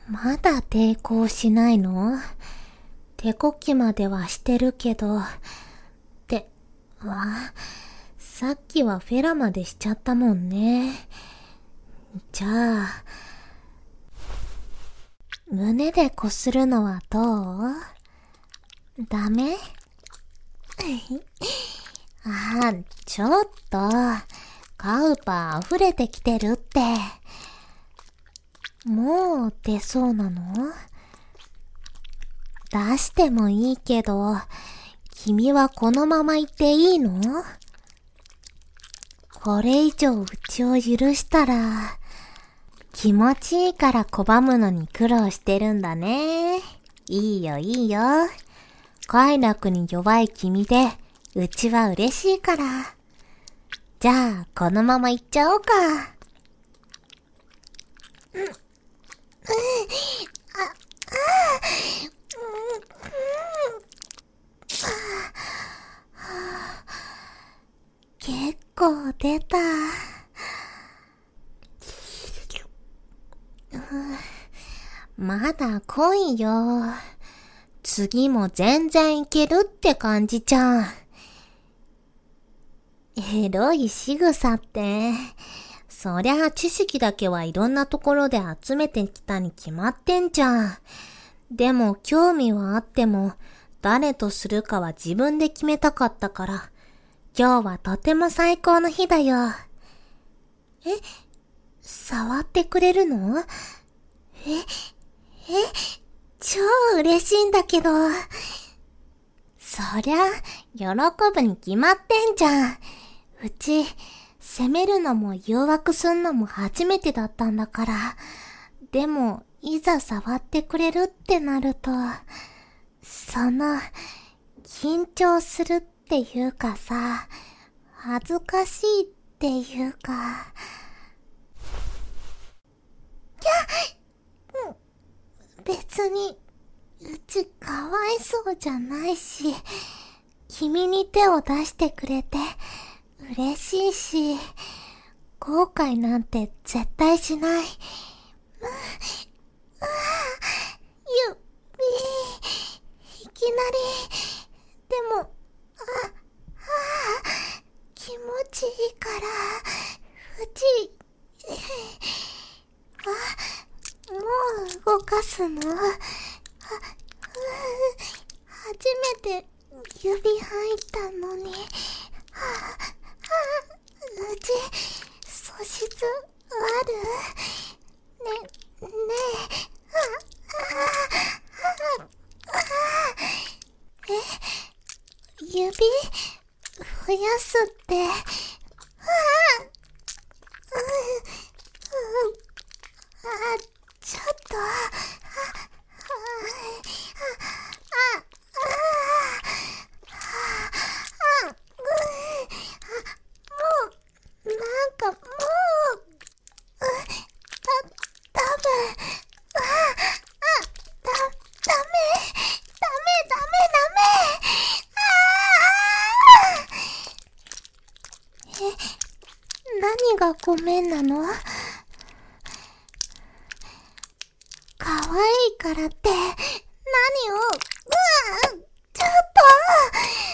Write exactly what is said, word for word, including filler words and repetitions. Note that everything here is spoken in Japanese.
まだ抵抗しないの？手こきまではしてるけど、って、わ、さっきはフェラまでしちゃったもんね。じゃあ、胸でこするのはどう？ダメ？ああ、ちょっと、カウパー溢れてきてるって。もう出そうなの？出してもいいけど、君はこのまま行っていいの？これ以上うちを許したら、気持ちいいから拒むのに苦労してるんだね。いいよいいよ。快楽に弱い君で、うちは嬉しいから。じゃあ、このまま行っちゃおうか。うん。うん。あ、あ、結構出た。まだ来いよ。次も全然いけるって感じじゃん。エロい仕草って。そりゃ知識だけはいろんなところで集めてきたに決まってんじゃん。でも興味はあっても、誰とするかは自分で決めたかったから、今日はとても最高の日だよ。え、触ってくれるの？え、え、超嬉しいんだけど。そりゃ、喜ぶに決まってんじゃん。うち、責めるのも誘惑すんのも初めてだったんだから。でも、いざ触ってくれるってなると、その、緊張するっていうかさ、恥ずかしいっていうか。いや、うん、別に、うちかわいそうじゃないし、君に手を出してくれて嬉しいし、後悔なんて絶対しない。ゆ、い、いきなり、でも、あ、あ、気持ちいいから、うち、あ、もう動かすの？初めて指入ったのに、はあはあ、うち素質ある？ね、ねえ、あ、あ、あ、あ、え、指増やすって、あ、うん、あ、ちょっと、あ、何がごめんなの？可愛いからって、何を、うわ、ちょっと